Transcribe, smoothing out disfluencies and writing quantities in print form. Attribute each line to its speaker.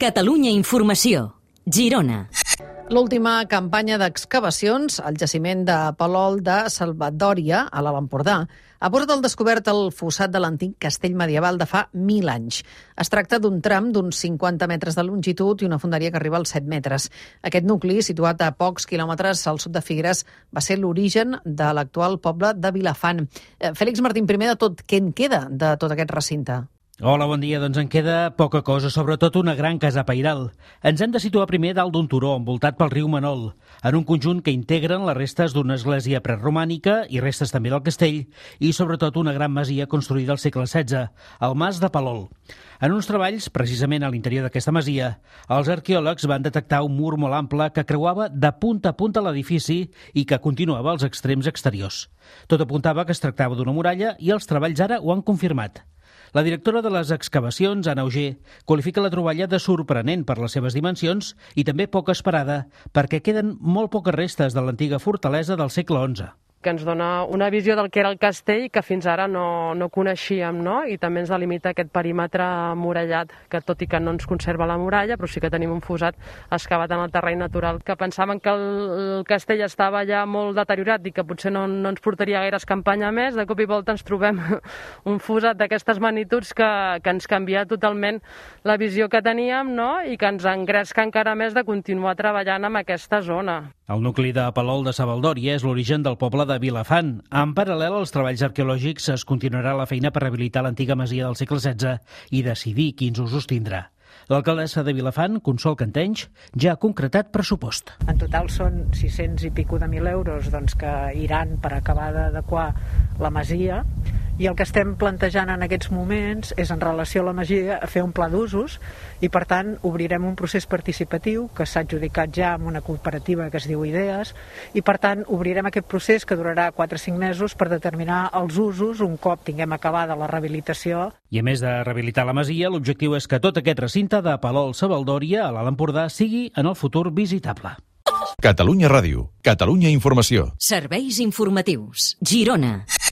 Speaker 1: Catalunya Informació, Girona.
Speaker 2: L'última campanya d'excavacions al jaciment de Palol de Salvadòria, a l'Alt Empordà, ha posat al descobert el fossat de l'antic castell medieval de fa 1.000 anys. Es tracta d'un tram d'uns 50 metres de longitud i una fonderia que arriba als 7 metres. Aquest nucli, situat a pocs quilòmetres al sud de Figueres, va ser l'origen de l'actual poble de Vilafant. Fèlix Martín, primer de tot, què en queda de tot aquest recinte?
Speaker 3: Hola, bon dia. Doncs en queda poca cosa, sobretot una gran casa pairal. Ens hem de situar primer dalt d'un turó envoltat pel riu Manol, en un conjunt que integren les restes d'una església preromànica i restes també del castell, i sobretot una gran masia construïda al segle XVI, el Mas de Palol. En uns treballs, precisament a l'interior d'aquesta masia, els arqueòlegs van detectar un mur molt ample que creuava de punta a punta l'edifici i que continuava als extrems exteriors. Tot apuntava que es tractava d'una muralla i els treballs ara ho han confirmat. La directora de les excavacions, Anna Auger, qualifica la troballa de sorprenent per les seves dimensions i també poc esperada, perquè queden molt poques restes de l'antiga fortalesa del segle XI.
Speaker 4: Que ens dona una visió del que era el castell que fins ara no coneixíem, no? I també ens delimita aquest perímetre murallat, que tot i que no ens conserva la muralla, però sí que tenim un fossat excavat en el terreny natural, que pensàvem que el castell estava ja molt deteriorat i que potser no ens portaria gaire escampanya més. De cop i volta ens trobem un fossat d'aquestes magnituds que ens canvia totalment la visió que teníem, no? I que ens engresca encara més de continuar treballant en aquesta zona.
Speaker 3: El nucli de Palol de Salvadòria és l'origen del poble de Vilafant. En paral·lel als treballs arqueològics es continuarà la feina per rehabilitar l'antiga masia del segle XVI i decidir quins usos tindrà. L'alcaldessa de Vilafant, Consol Cantenys, ja ha concretat pressupost.
Speaker 5: En total són 600 i pico de 1.000 euros que iran per acabar d'adequar la masia, i el que estem plantejant en aquests moments és, en relació a la masia, fer un pla d'usos i, per tant, obrirem un procés participatiu que s'ha adjudicat ja amb una cooperativa que es diu Idees i, per tant, obrirem aquest procés que durarà 4 o 5 mesos per determinar els usos un cop tinguem acabada la rehabilitació.
Speaker 3: I a més de rehabilitar la masia, l'objectiu és que tot aquest recinte de Palol-Salvadòria a l'Alt Empordà sigui en el futur visitable.
Speaker 6: Catalunya Ràdio, Catalunya Informació.
Speaker 1: Serveis informatius, Girona.